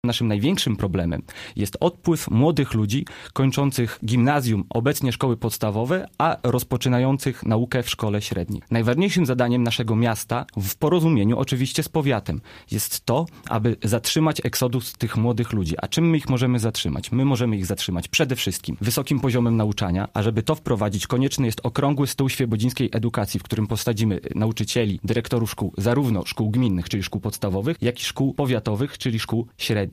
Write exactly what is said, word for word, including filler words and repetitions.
Naszym największym problemem jest odpływ młodych ludzi kończących gimnazjum, obecnie szkoły podstawowe, a rozpoczynających naukę w szkole średniej. Najważniejszym zadaniem naszego miasta, w porozumieniu oczywiście z powiatem, jest to, aby zatrzymać eksodus tych młodych ludzi. A czym my ich możemy zatrzymać? My możemy ich zatrzymać przede wszystkim wysokim poziomem nauczania, a żeby to wprowadzić, konieczny jest okrągły stół świebodzińskiej edukacji, w którym posadzimy nauczycieli, dyrektorów szkół, zarówno szkół gminnych, czyli szkół podstawowych, jak i szkół powiatowych, czyli szkół średnich.